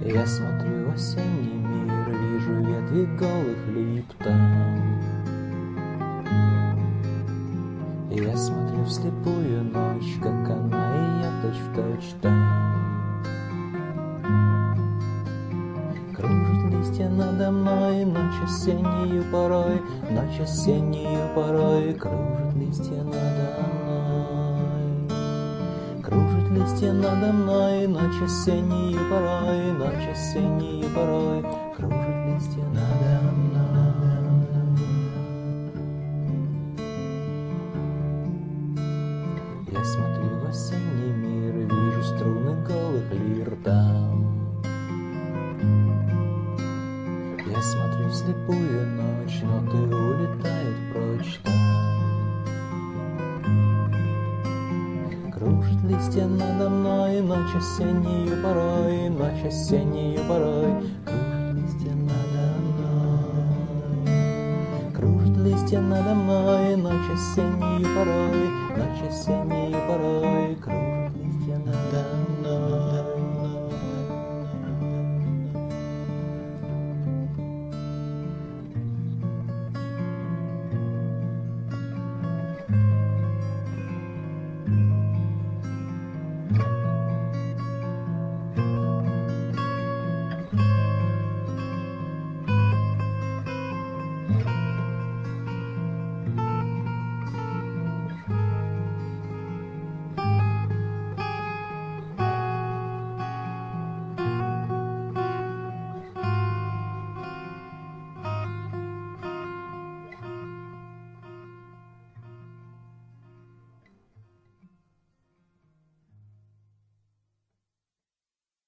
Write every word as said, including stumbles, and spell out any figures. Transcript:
Я смотрю в осенний мир, вижу ветви голых лип там. Я смотрю в слепую ночь, как она и я точь-в-точь там. Кружат листья надо мной, ночь осеннюю порой, ночь осеннюю порой, кружат листья надо мной. Кружат листья надо мной, ночь осеннюю порой, ночь осеннюю порой, кружат листья надо мной. Я смотрю в осенний мир, вижу струны голых лир там. Я смотрю в слепую ночь, ноты улетают прочь там. Кружат листья надо мной, ночь осеннюю порой, ночь осеннюю порой, кружат листья надо мной. Кружат листья надо мной, ночь осеннюю порой, ночь осеннюю порой, кружат.